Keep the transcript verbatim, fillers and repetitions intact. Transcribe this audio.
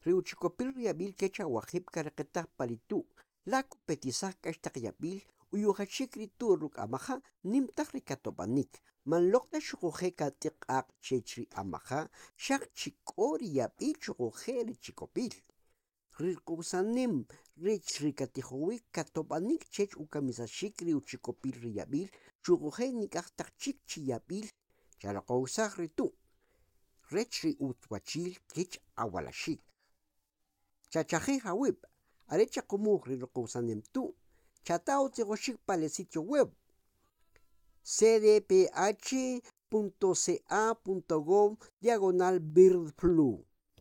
Riuchicopil riabil quecha wajip carqueta palitu. La competiza cachta yabil, uyuhachikri turuk amaja, nimtak ricatopanik. Manlokta xukujeca tikak chechri amaja, shak chikori yabil chukujeri chicopil. Rikusanim, rich ricatijowi, catopanik chech ukamisashikri uchicopil riabil, chukuje nikaktak chikchi yabil, charakousaj ritu. Rechri utwachil kich awalashik. Chachaje hawib, arecha comugri rokusanem tu, chatao tegoshik para el sitio web c d p h punto c a punto gov diagonal birdflu.